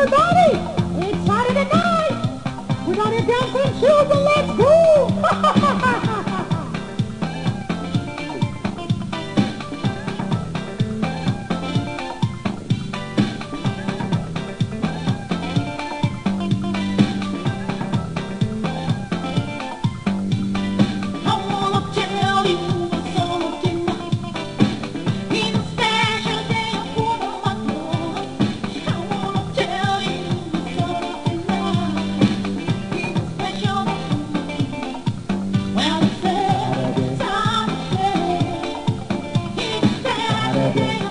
everybody. It's Saturday night. Put on your dancing shoes and let's go. Saturday.